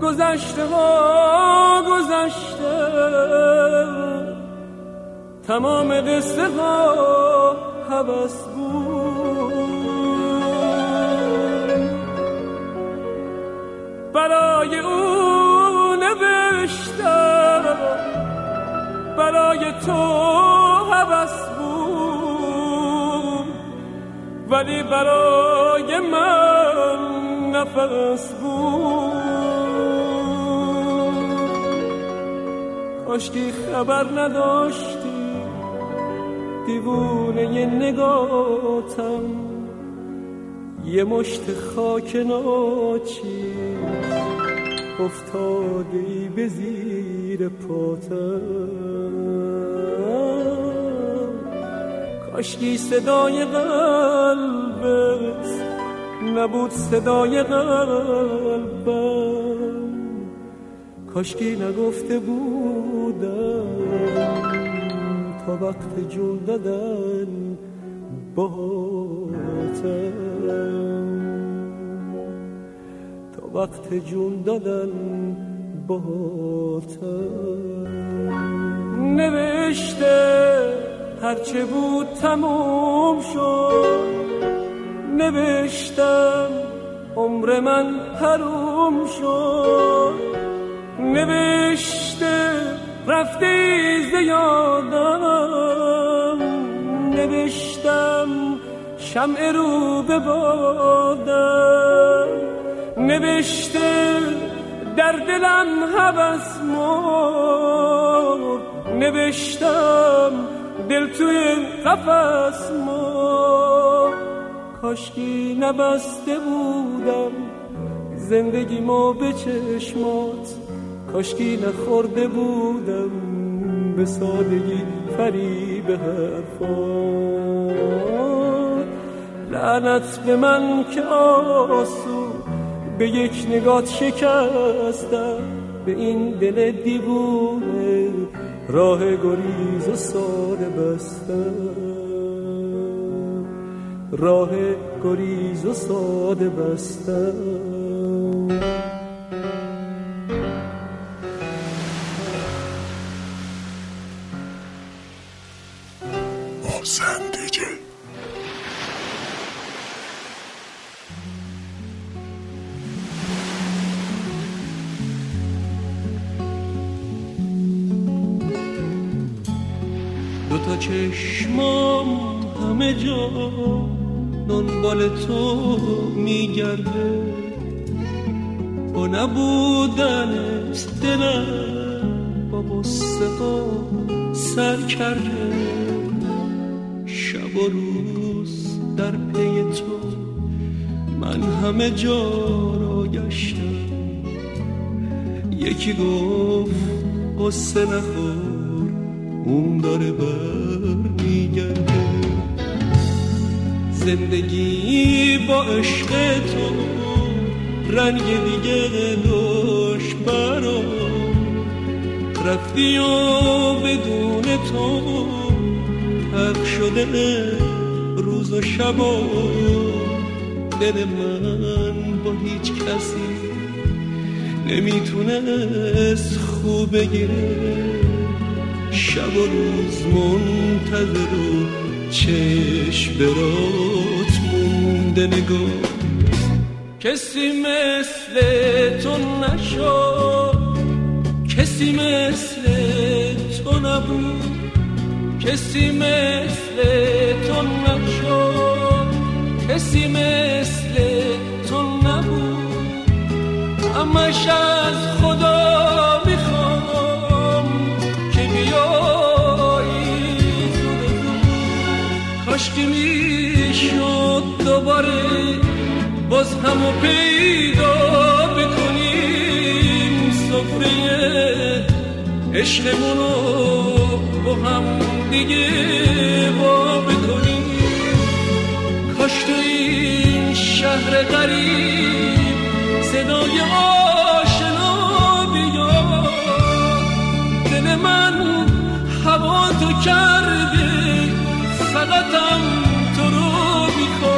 گذشته ها گذشته، تمام قصه ها هوس بود. برای او نوشتم، برای تو هوس بود، ولی برای من نفس بود. کاشکی خبر نداشتی دیوونه ی نگاتم، یه مشت خاک ناچیز افتادی به زیر پاتم. کاشکی صدای قلبت نبود صدای قلبم، کاشکی نگفته بودم تا وقت جون دادن باهاتم، تا وقت جون دادن باهاتم. نوشته هرچه بود تموم شد، نوشتم عمر من حروم شد، نوشته رفته ز یادم، نوشتم شمع رو به بادم، نوشته در دلم هوس مرد، نوشتم دل توی قفس مرد. کاشکی نبسته بودم زندگیمو به چشمات، کاشکی نخورده بودم به سادگی فریب حرفات. لعنت به من که آسو به یک نگات شکستم، به این دل دیوونه راه گریز و ساده بستم، راه گریز و ساده بستم. بازندگی دوتا چشمام همه جا دنبال تو میگرده، با نبودنت دلم با غصه ها سر کرده. شب و روز در پی تو من همه جا را گشتم، یکی گفت غصه نخور اون داره بر میگرده. زندگی با عشق تو رنگ دیگه داشت برا، رفتی و بدون تو حق شده روز و شبا. دل من با هیچ کسی نمیتونست خوب بگیره، شب و روز منتظر و چشم برات مونده نگاه. کسی مثل تو نشد، کسی مثل تو نبود، کسی مثل تو نشد، کسی مثل تو نبود. همش از خدا میخوام که بیایی زود زود، کاشکی میشد دوباره باز همو پیدا بکنیم، سفره عشقمونو با هم دیگه با بکنیم. کاش تو این شهر غریب صدای آشنا بیاد، دل من هوا تو کرده فقطم تو رو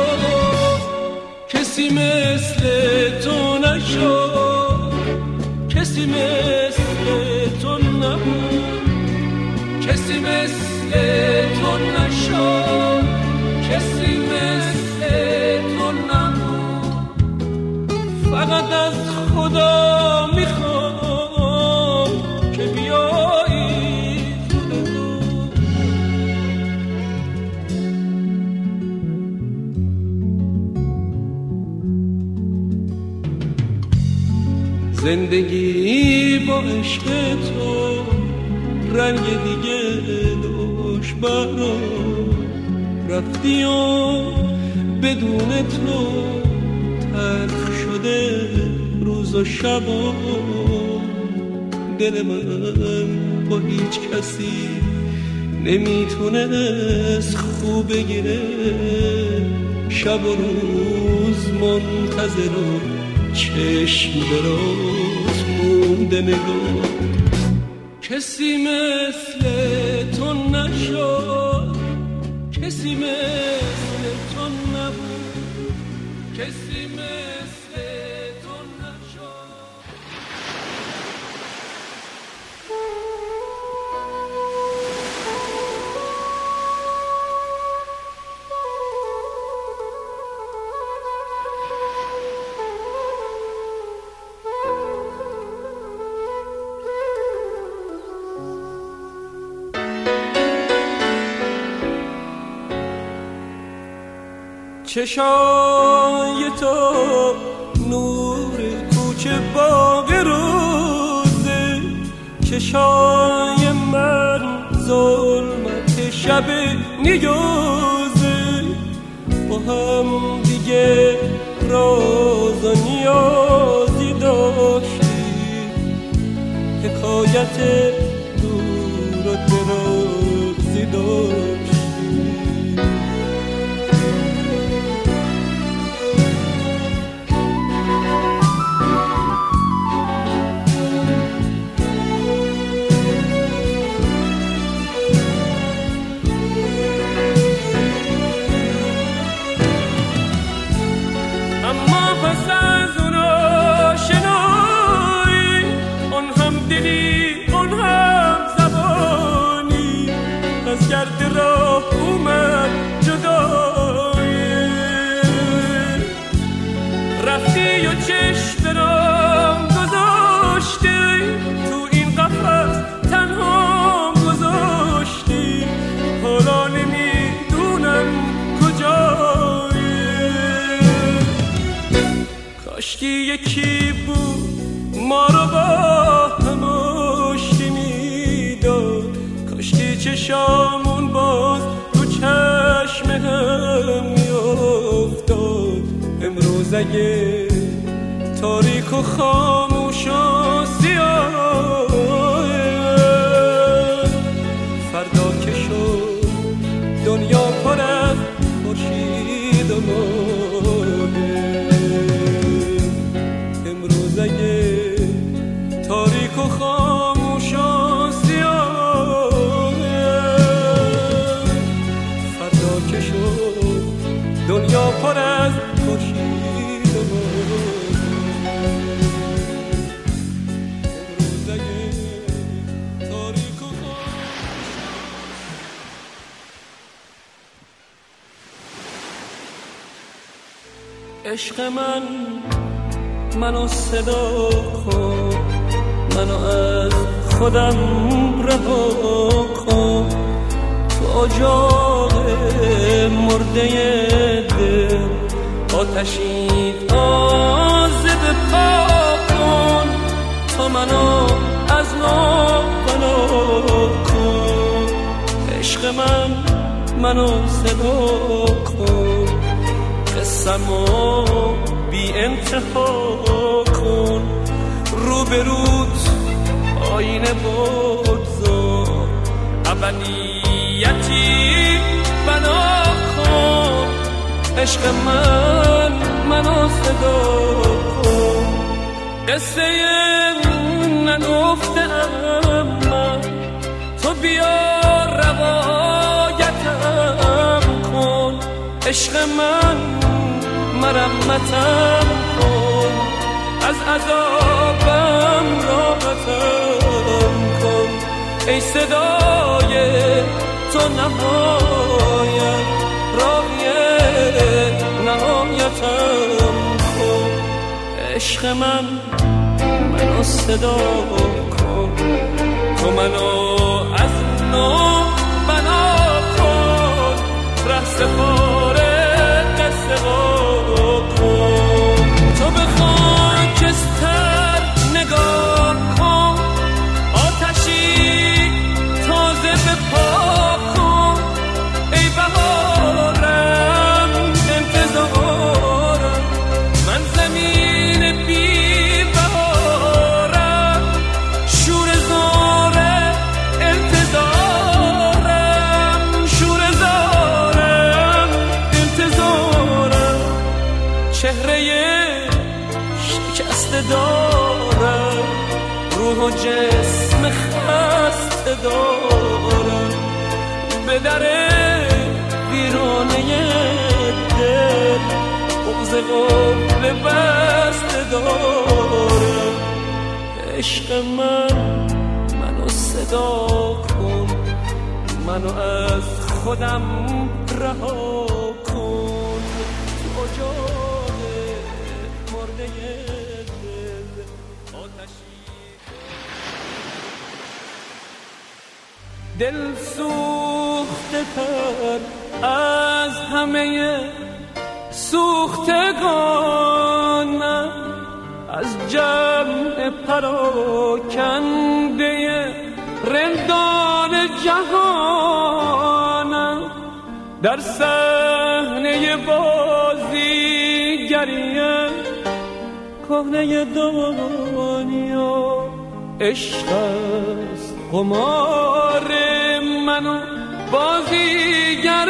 میخواد. کسی مثل تو نشد، کسی مثل تو نبود، کسی مثل تو نشد، کسی مثل تو نبود. فقط از خدا میخوام که بیایی زود. زندگی با عشق تو رنگ دیگه داشت برام، رفتی و بدون تو تلخ شده روز و شبا. دل من با هیچ کسی نمیتونست خوب بگیره، شب و روز منتظر و چشم دراز مونده نگاه. کسی مثل تو نشد، کسی مثل تو نبود، کسی مثل تو نشد. چشای تو نور کوچه باغ روزه، چشای من ظلمت شب نیازه. با هم دیگه راز و نیازی داشتیم، حکایت دور و درازی داشتیم. گرد راه اومد جدایی، رفتی و چشم برام گذاشتی، تو این قفس تنها گذاشتی. حالا نمیدونم کجایی، کاشکی یکی بود ما رو با هم آشتی میداد، کاشکی چشامون باز رو چشم هم میافتاد. امروز اگه تاریک و خاموش و سیاه، فردا که شد دنیا پر از خورشید و ماه. امروز اگه تاریک و خاموش و سیاه، فردا که شد دنیا پر از خورشید و ماه. امروز اگه تاریک و عشق من منو صدا کن، منو از خودم رها کن. تو اجاق مرده دل آتشی تازه بپا کن. تو منو از نو بنا کن، عشق منو صدا کن. قصه‌مو بی انتها کن، رو به روت آینه بگذار. ابدیتی بنا کن، عشق منو صدا کن. قصه نگفتم من، تو بیا روایتم کن. عشق من مرمتم کن، از عذابم راحتم کن، ای صدای تو نهایت راهی نهایتم کن. عشق منو صدا کن، تو منو از نو بنا کن، ره سپاره قصه کن. تو به خاکستر نگاه کن، آتشی تازه به پا کن، ای بهارم انتظارم، من زمین بی بهارم، شور زاره انتظارم، شور زارم انتظارم، چهره شکسته دارم، روح و جسم خسته دارم، به در ویرانه دل بغض قفل بسته دارم. عشق منو صدا کن، منو از خودم رها کن، تو اجاق مرده دل آتشی. دل سوخته تر از همه سوختگانم، از جمع پراکنده رندان جهانم، در صحنه بازیگری کهنه دنیا. عشق است قمار منو بازیگر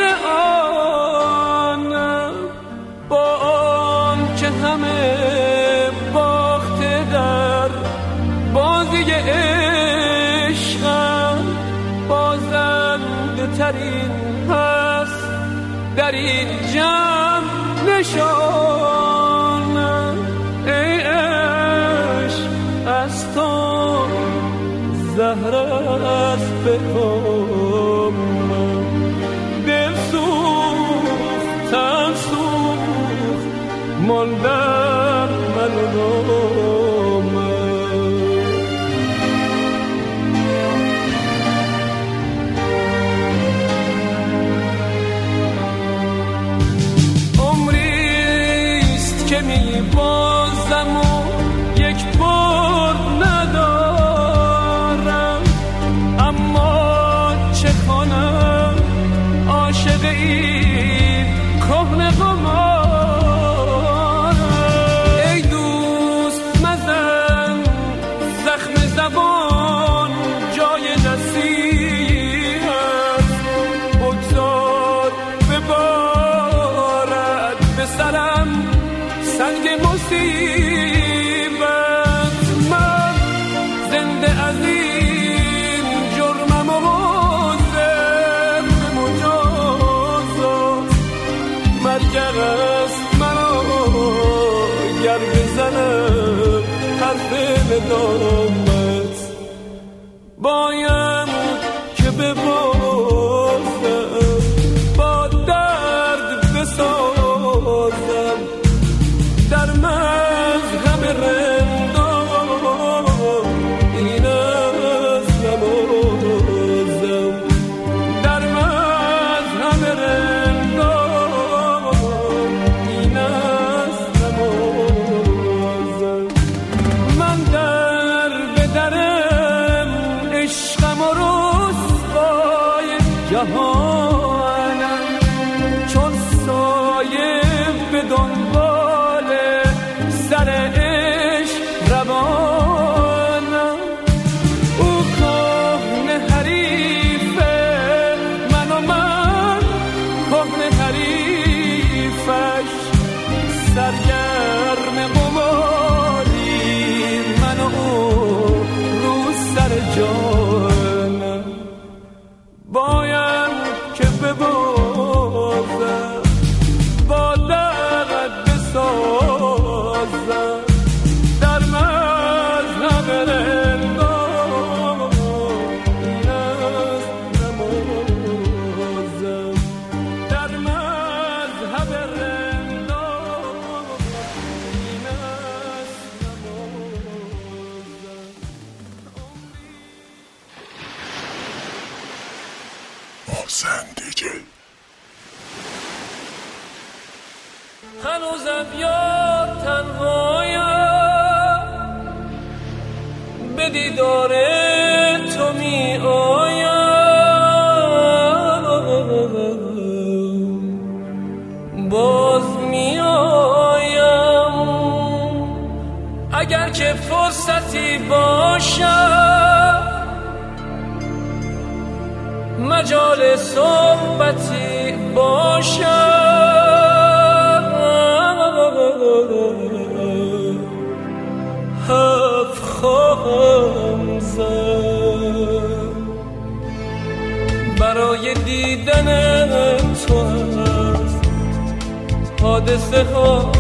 آنم، با آن که همه باخته در بازی عشقم، بازنده ترین هست در این جمع نشانم. ای عشق از تو زهر است به کامم، دل سوخت تن سوخت ماندم من و نامم. عمریست که می بازم و یک بار ندارم، اما چه کنم عاشق این کهنه قمارم. ای دوست مزن زخم زبان جای نصیحت، بگذار ببارد به سرم سنگ مصیبت. من زنده از این جرمم و حاضر به مجازات، مرگر است منو گر بزنم حرف ندامت. باید که ببازم با درد بسازم، در مذهب رندان این از نمازم، در مذهب رندان این از نمازم. من در به درم عشقم و رسوای جهانم، چون سایه به دنبال هنوزم یاد تنهایم به دیدار تو می آیم، باز می آیم اگر که فرصتی باشد، مجال صحبتی باشد، حرف خواهم زد برای دیدن تو. از حادثه ها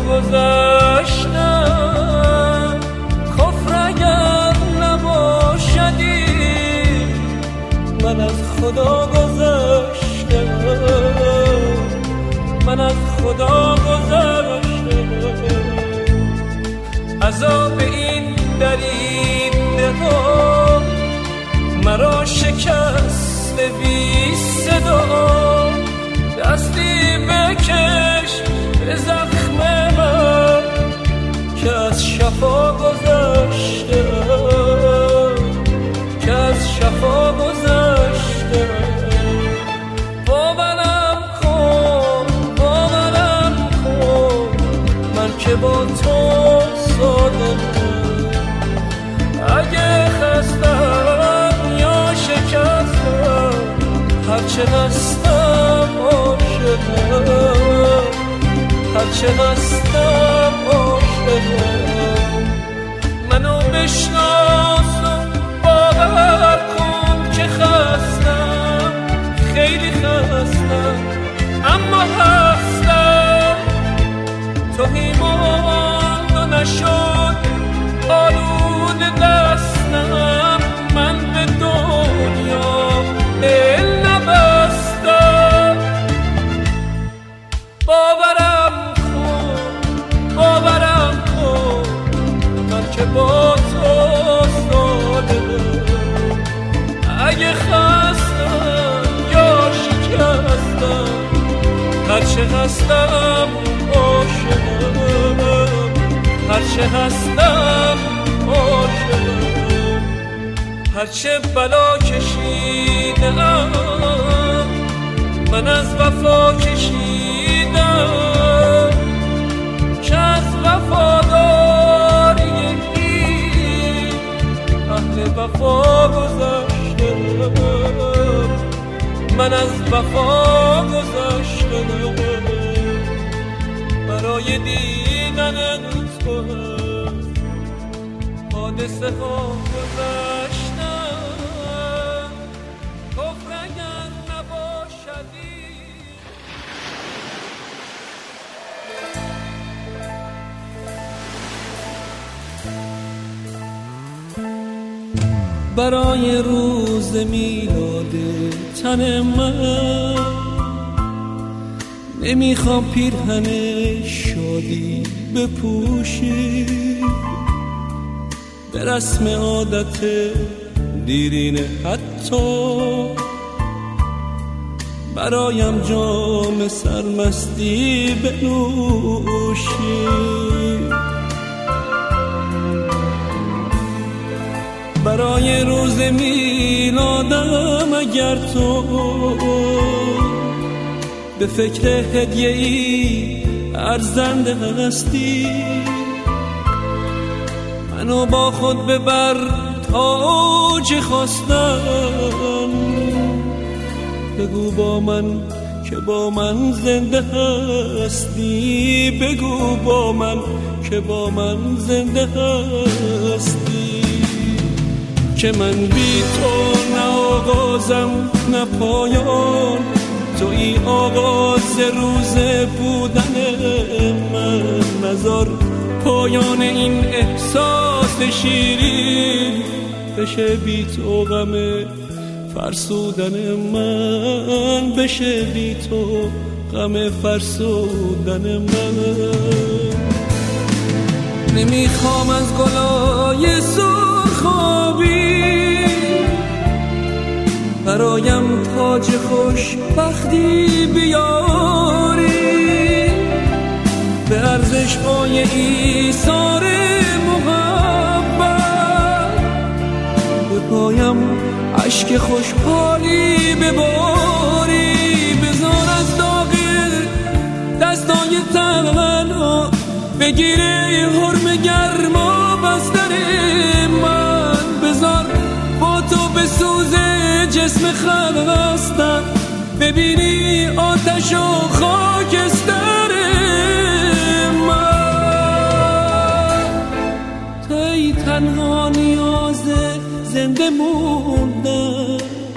گذشتم، کفر اگر نباشدی، من از خدا گذشتم، من از خدا گذشتم. عذاب این دریده ها مرا شکست بی صدا، دستی بکش به زخم من که از شفا گذشته، که از شفا گذشته. باورم کن، باورم کن، من که با تو صادقم. اگه خستم یا شکستم، هرچه هستم عاشقم، هرچه هستم عاشقم. منو بشناس و باور کن که خستم، خیلی خستم، اما هستم. توهیمان و نشد آلود دستم، من به دنیا دل نبستم. باورم کن، باورم کن، من که با تو صادقم. اگه خستم یا شکستم، هرچه هستم عاشقم، هرچه هستم عاشقم. هرچه بلا کشیدم، من از وفا کشیدم، که از وفاداری این اهل وفا گذشتم، من از وفا گذشتم. برای دیدن تو حادثه ها گذشتم، کفر اگر نباشدی. برای روز میلاد تن من نمیخوام پیرهن شادی بپوشی، به رسم عادت دیرینه حتی برایم جام سرمستی بنوشی. برای روز میلادم اگر تو به فکر هدیه‌ای ارزنده هستی، منو با خود ببر تا چه خواستم. بگو با من که با من زنده هستی، بگو با من که با من زنده هستی. که من بی تو نه آغازم نه پایان، توی آغاز روز بودن من. نذار پایان این احساس شیرین بشه بی تو غم فرسودن من، بشه بی تو غم فرسودن من. نمیخوام از گلای سرخابی برایم تاج خوشبختی بیاری، به ارزش‌های ایثار محبت به پایم اشک خوشحالی بباری. بذار از داغ دستای تنها بگیره حرم گرما بستر من. بذار با تو بسوزه جسم خستم، ببینی آتش و خاکستر من. توی تنها نیاز زنده موندن،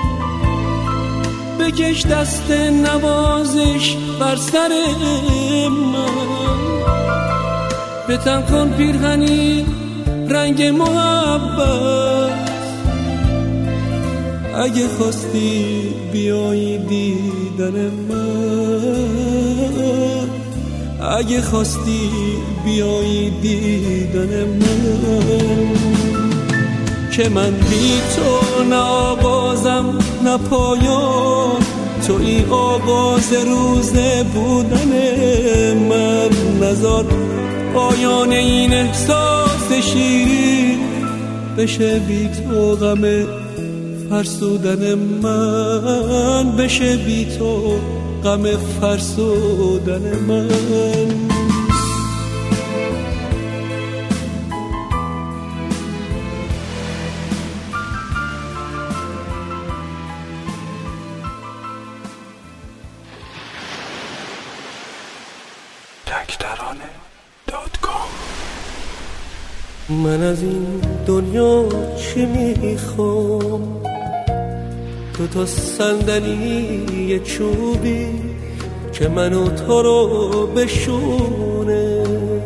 بکش دست نوازش بر سر من. به تن کن پیرهنی رنگ محبت، اگه خواستی بیایی دیدن من، اگه خواستی بیایی دیدن من. که من بی تو نه آغازم نه پایان، توی آغاز روز بودن من. نذار پایان این احساس شیرین بشه بی تو غم فرسودن من، بشه بی تو غم فرسودن من. من از این دنیا چی میخوام؟ تو تا صندلی چوبی که منو تو رو بشونه،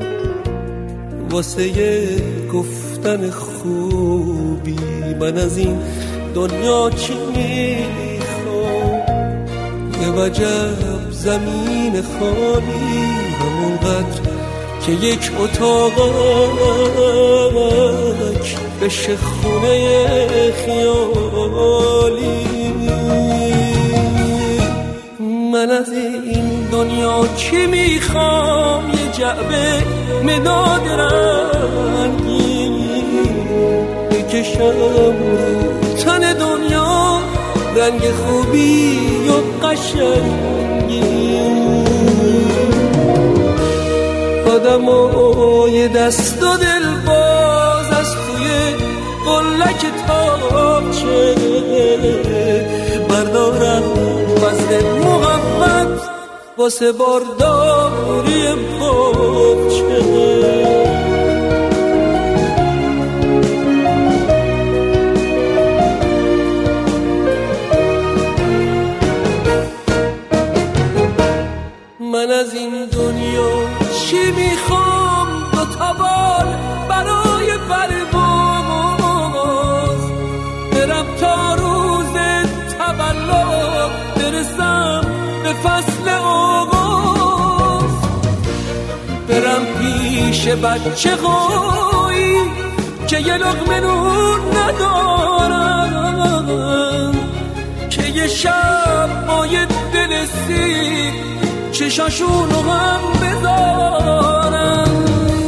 واسه گفتن خوبی. من از این دنیا چی میخوام؟ یه وجب زمین خالی، همونقدر که یک اتاقک بشه خونه خیالی. من از این دنیا چی میخوام؟ یه جعبه مداد رنگی بکشم رو تن دنیا، رنگ خوبی و قشنگی. آدمای دست و دل باز از توی قلک تاقچه بردارم وزن محبت واسه بارداری باغچه. من از این دنیا چی میخوام؟ 2 تا بال برای پرواز، برم تا روز تولد برسم به فصل آغاز. برم پیش بچه هایی که یه لقمه نون ندارن، که یه شب با یه دل سیر چشاشونو هم بذارم.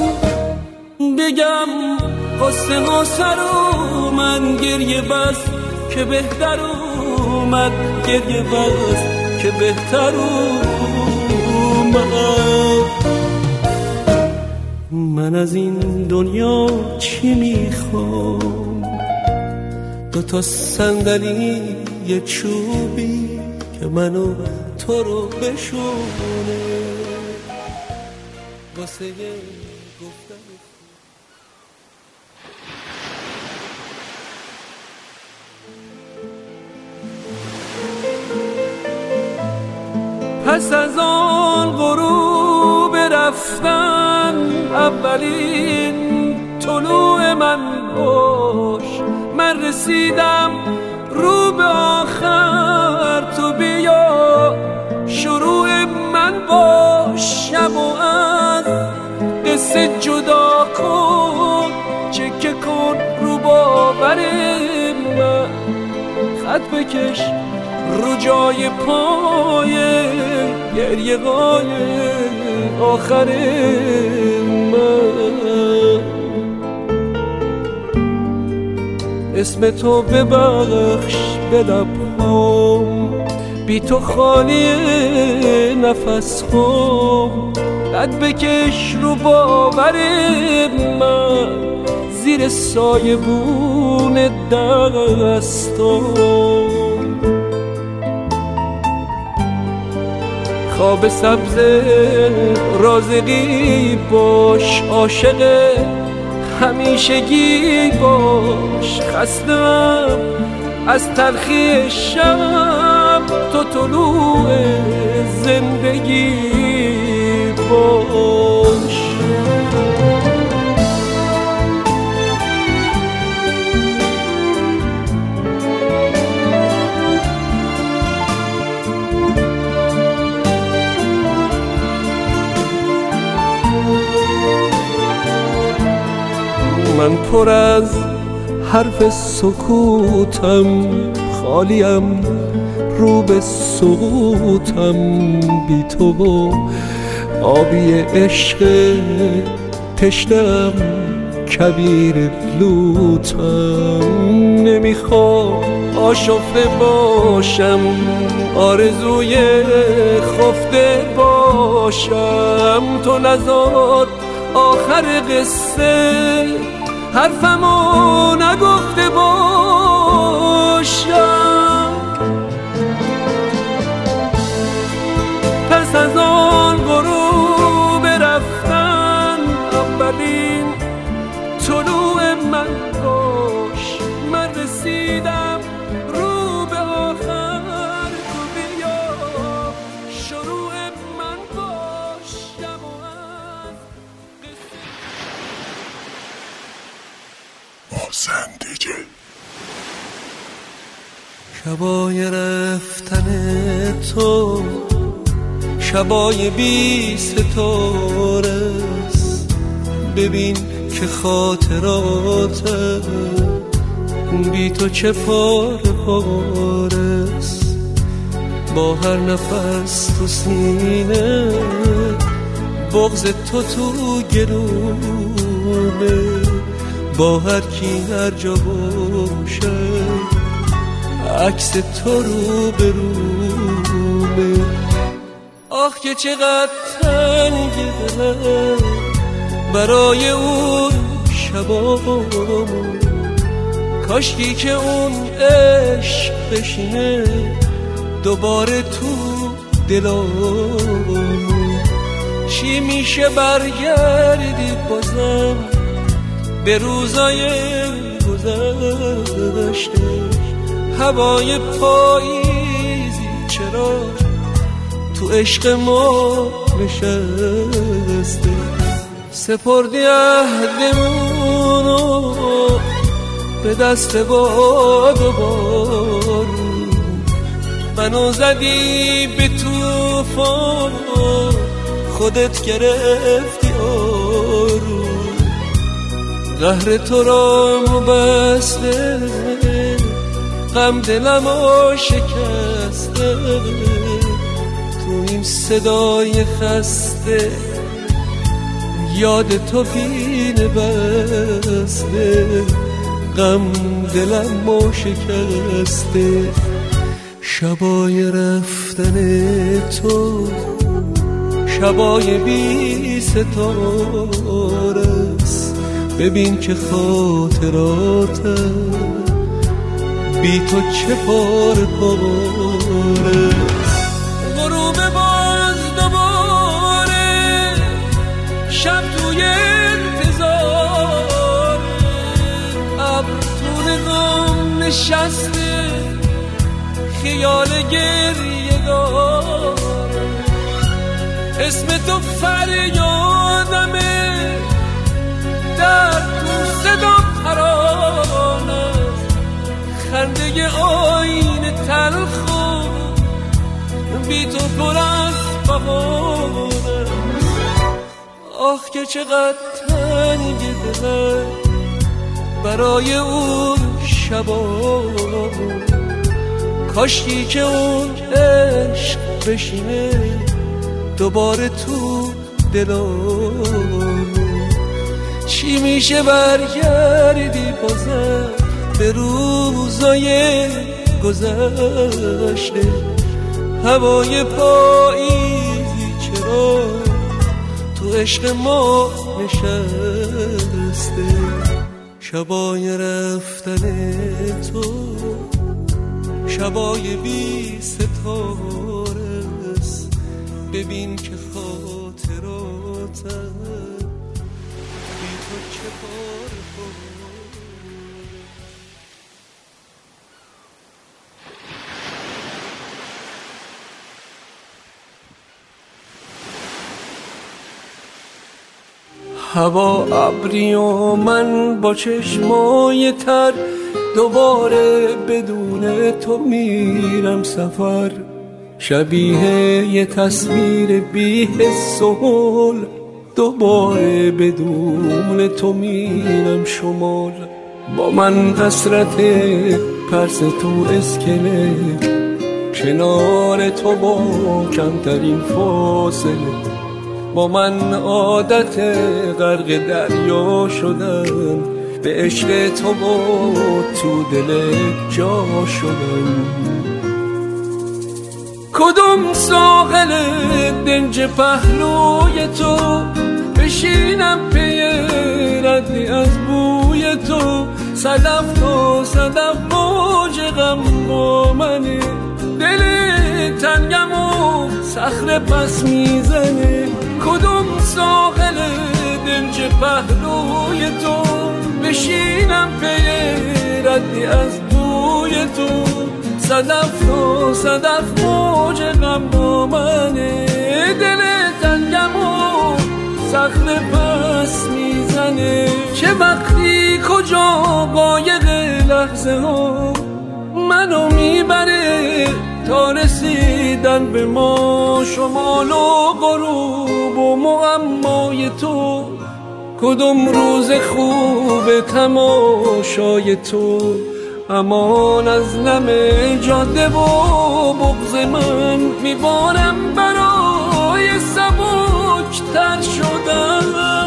بگم قصه رو من گریه بس که بهتر اومد، گریه بس که بهتر اومد. من از این دنیا چی میخوام؟ 2 تا صندلی یه چوبی که منو تو رو بشونه، واسه گفتن. پس از آن غروب رفتن، اولین طلوع من باش. من رسیدم رو به آخر، تو بیا شروع من باش. شب و از قصه جدا کن، چکه کن رو باور من. قد بکش رو جای پای گریه های آخر من. اسم تو ببخش به لبهام، بی تو خالی نفس خام. قد بکش رو باور من زیر سایبون دستام. خواب سبز رازقی باش، عاشق همیشگی باش. خستم از تلخی شب، تو طلوع زندگی باش. من پر از حرف سکوتم، خالیم رو به سقوطم. بی تو و آبی عشق تشنم، کبیر لوتم. نمیخوام آشفته باشم، آرزوی خفته باشم. تو نذار آخر قصه حرفمو نگفته باشم. پس از آن غروب رفتن، اولین طلوع من باش. من رسیدم رو به آخر، تو بیا شروع من باش. شبای رفتن تو شبای بی ستارست، ببین که خاطرات بی تو چه پاره پارست. با هر نفس تو سینه بغض تو تو گلومه. با هر کی هر جا باشه عکس تو رو به رومه. آخ که چقدر تنگه برای اون شبامون، کاشکی که اون عشق بشینه دوباره تو دلامون. چی میشه برگردی بازم به روزای گذشته؟ هوای پاییزی چرا تو عشق ما نشسته؟ سپردی عهدمونو به دست باد و بارون، منو زدی به طوفان و خودت گرفتی آروم. قهر تو را مبسته غم دلمو شکسته، تو این صدای خسته یاد تو پینه بسته. غم دلمو شکسته. شبای رفتن تو شبای بی ستارست، ببین که خاطراتم بی تو چه پاره پارست. غروب باز دوباره شب توی انتظار، ابر تو نگام نشسته خیال گریه دار. اسم تو فریادمه در تو صدا ترانه، خنده آینه تلخو بی تو پر از بهانه. آخ که چقدر تنگه دلم برای اون شبامون، کاشکی که اون عشق بشینه دوباره تو دلم. چی میشه برگردی بازم به روزای گذشته؟ هوای پاییزی چرا تو عشق ما نشسته؟ شبای رفتن تو شبای بی ستاره است، ببین که خاطراتم بی تو چه پاره. هوا ابری و من با چشمای تر دوباره بدون تو میرم سفر. شبیه یه تصویر بی حس و حال دوباره بدون تو میرم شمال. با من حسرت پرس تو اسکله، کنار تو با کمترین فاصله. با من عادت غرق دریا شدم، به عشق تو با تو دل جا شدم. کدوم ساحل دنج پهلوی تو بشینم پی ردی از بوی تو؟ صدف تو صدف موج غم با منه، دل تنگم و صخره پس میزنه. کدوم ساحل دنج پهلوی تو بشینم پی ردی از بوی تو؟ صدف تو صدف موج غم با منه، دل تنگم و صخره پس میزنه. چه وقتی کجا قایق لحظه ها منو میبره تا رسیدن به ما، شمال و غروب و معمای تو. کدوم روز خوب تماشای تو، امان از نم جاده و بغض من میبارم برای سبک تر شدن.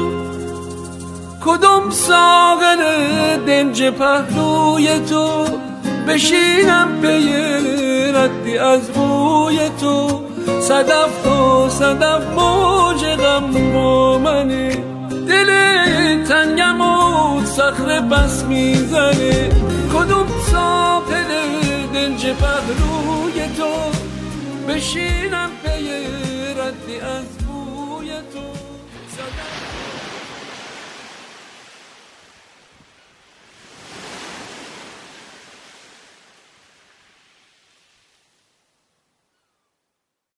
کدوم ساغر دنج پهلوی تو بشینم پی ردی از بوی تو؟ صدف تو صدف موج غم با منه، دل تنگم و صخره بس میزنه. کدوم ساحل دنج پهلوی تو بشینم پی ردی از بوی تو؟